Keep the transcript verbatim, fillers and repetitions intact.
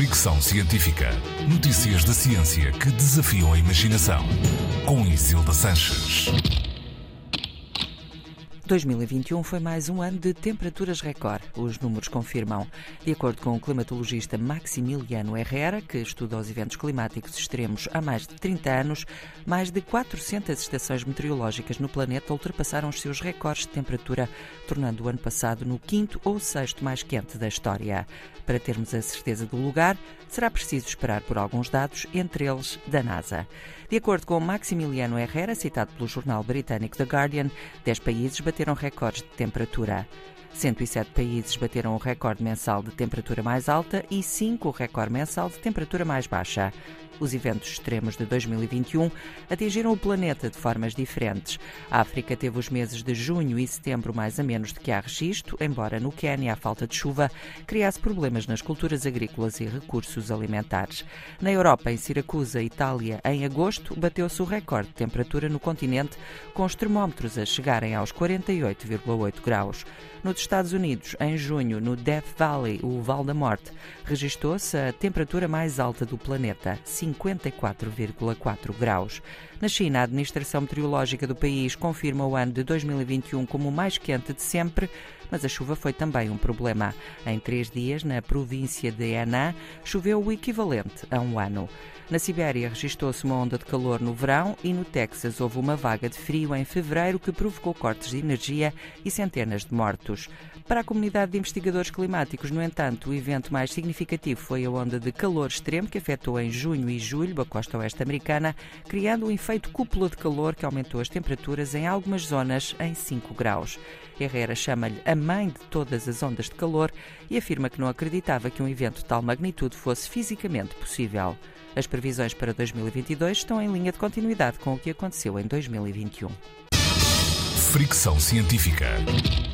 Fricção Científica. Notícias da ciência que desafiam a imaginação. Com Isilda Sanches. dois mil e vinte e um foi mais um ano de temperaturas recorde. Os números confirmam. De acordo com o climatologista Maximiliano Herrera, que estuda os eventos climáticos extremos há mais de trinta anos, mais de quatrocentas estações meteorológicas no planeta ultrapassaram os seus recordes de temperatura, tornando o ano passado no quinto ou sexto mais quente da história. Para termos a certeza do lugar, será preciso esperar por alguns dados, entre eles da NASA. De acordo com Maximiliano Herrera, citado pelo jornal britânico The Guardian, dez países bateram recordes de temperatura. cento e sete países bateram o recorde mensal de temperatura mais alta e cinco o recorde mensal de temperatura mais baixa. Os eventos extremos de dois mil e vinte e um atingiram o planeta de formas diferentes. A África teve os meses de junho e setembro mais a menos de que há registro, embora no Quênia a falta de chuva criasse problemas nas culturas agrícolas e recursos alimentares. Na Europa, em Siracusa, Itália, em agosto, bateu-se o recorde de temperatura no continente, com os termómetros a chegarem aos quarenta e oito vírgula oito graus. Nos Estados Unidos, em junho, no Death Valley, o Vale da Morte, registou-se a temperatura mais alta do planeta, cinquenta e quatro vírgula quatro graus. Na China, a Administração Meteorológica do país confirma o ano de dois mil e vinte e um como o mais quente de sempre, mas a chuva foi também um problema. Em três dias, na província de Henan, choveu o equivalente a um ano. Na Sibéria, registou-se uma onda de calor no verão e no Texas houve uma vaga de frio em fevereiro que provocou cortes de energia e centenas de mortos. Para a comunidade de investigadores climáticos, no entanto, o evento mais significativo foi a onda de calor extremo que afetou em junho e julho a costa oeste americana, criando um efeito cúpula de calor que aumentou as temperaturas em algumas zonas em cinco graus. Herrera chama-lhe a mãe de todas as ondas de calor e afirma que não acreditava que um evento de tal magnitude fosse fisicamente possível. As previsões para dois mil e vinte e dois estão em linha de continuidade com o que aconteceu em dois mil e vinte e um. Fricção Científica.